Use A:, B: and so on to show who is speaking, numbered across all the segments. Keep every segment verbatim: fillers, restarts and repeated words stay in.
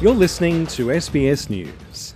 A: You're listening to S B S News.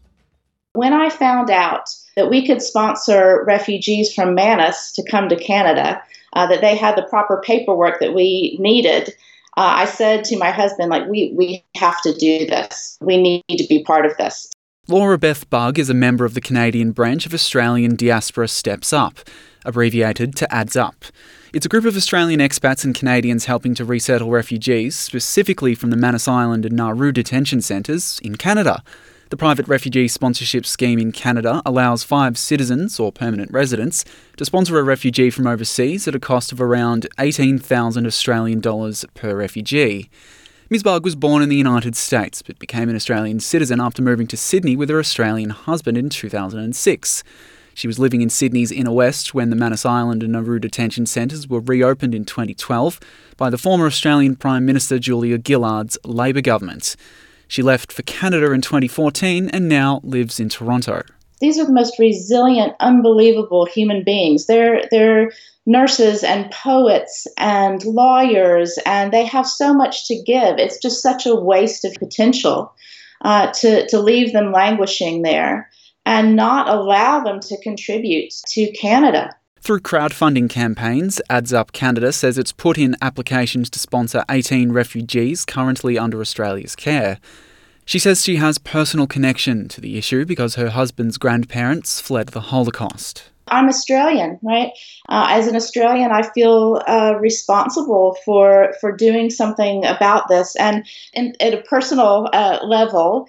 B: When I found out that we could sponsor refugees from Manus to come to Canada, uh, that they had the proper paperwork that we needed, uh, I said to my husband, like, we, we have to do this. We need to be part of this.
C: Laura Beth Bugg is a member of the Canadian branch of Australian Diaspora Steps Up, abbreviated to A D S U P. It's a group of Australian expats and Canadians helping to resettle refugees, specifically from the Manus Island and Nauru detention centres in Canada. The private refugee sponsorship scheme in Canada allows five citizens or permanent residents to sponsor a refugee from overseas at a cost of around eighteen thousand Australian dollars per refugee. Miz Bugg was born in the United States but became an Australian citizen after moving to Sydney with her Australian husband in two thousand six. She was living in Sydney's inner west when the Manus Island and Nauru detention centres were reopened in twenty twelve by the former Australian Prime Minister Julia Gillard's Labor government. She left for Canada in twenty fourteen and now lives in Toronto.
B: These are the most resilient, unbelievable human beings. They're, they're nurses and poets and lawyers, and they have so much to give. It's just such a waste of potential uh, to, to leave them languishing there and not allow them to contribute to Canada.
C: Through crowdfunding campaigns, A D S U P Canada says it's put in applications to sponsor eighteen refugees currently under Australia's care. She says she has personal connection to the issue because her husband's grandparents fled the Holocaust.
B: I'm Australian, right? Uh, as an Australian, I feel uh, responsible for for doing something about this. And in, at a personal uh, level,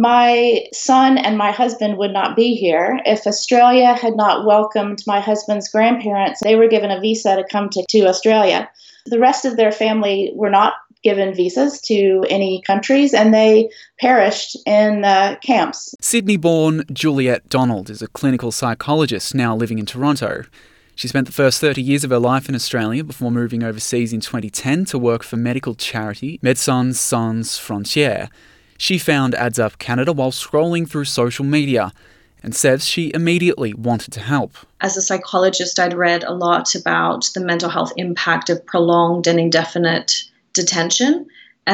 B: my son and my husband would not be here if Australia had not welcomed my husband's grandparents. They were given a visa to come to, to Australia. The rest of their family were not given visas to any countries, and they perished in uh, camps.
C: Sydney-born Juliette Donald is a clinical psychologist now living in Toronto. She spent the first thirty years of her life in Australia before moving overseas in twenty ten to work for medical charity Médecins Sans Frontières. She found A D S U P Canada while scrolling through social media and says she immediately wanted to help.
D: As a psychologist, I'd read a lot about the mental health impact of prolonged and indefinite detention.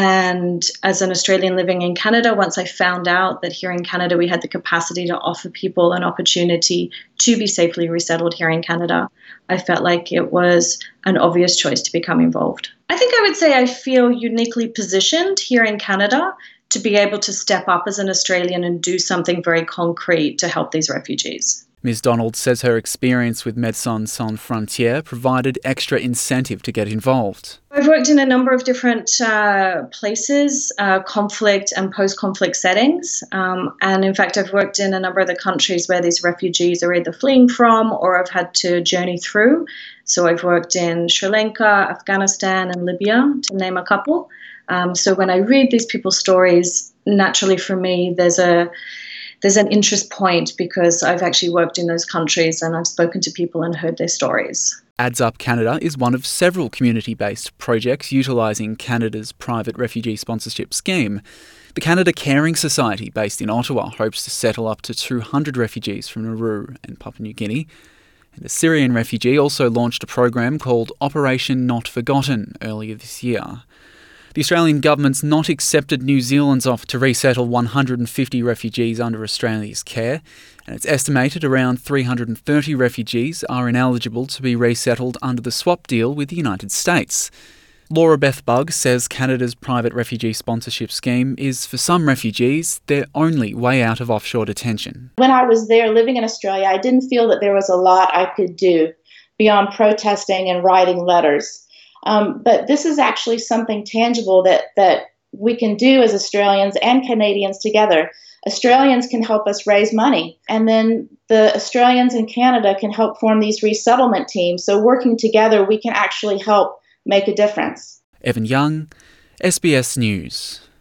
D: And as an Australian living in Canada, once I found out that here in Canada we had the capacity to offer people an opportunity to be safely resettled here in Canada, I felt like it was an obvious choice to become involved. I think I would say I feel uniquely positioned here in Canada to be able to step up as an Australian and do something very concrete to help these refugees.
C: Miz Donald says her experience with Médecins Sans Frontières provided extra incentive to get involved.
D: I've worked in a number of different uh, places, uh, conflict and post-conflict settings. Um, and in fact, I've worked in a number of the countries where these refugees are either fleeing from or have had to journey through. So I've worked in Sri Lanka, Afghanistan and Libya, to name a couple. Um, so when I read these people's stories, naturally for me, there's a There's an interest point because I've actually worked in those countries and I've spoken to people and heard their stories.
C: A D S U P Canada is one of several community-based projects utilising Canada's private refugee sponsorship scheme. The Canada Caring Society, based in Ottawa, hopes to settle up to two hundred refugees from Nauru and Papua New Guinea. And a Syrian refugee also launched a program called Operation Not Forgotten earlier this year. The Australian government's not accepted New Zealand's offer to resettle one hundred fifty refugees under Australia's care, and it's estimated around three hundred thirty refugees are ineligible to be resettled under the swap deal with the United States. Laura Beth Bugg says Canada's private refugee sponsorship scheme is, for some refugees, their only way out of offshore detention.
B: When I was there living in Australia, I didn't feel that there was a lot I could do beyond protesting and writing letters. Um, but this is actually something tangible that, that we can do as Australians and Canadians together. Australians can help us raise money, and then the Australians in Canada can help form these resettlement teams. So working together, we can actually help make a difference.
C: Evan Young, S B S News.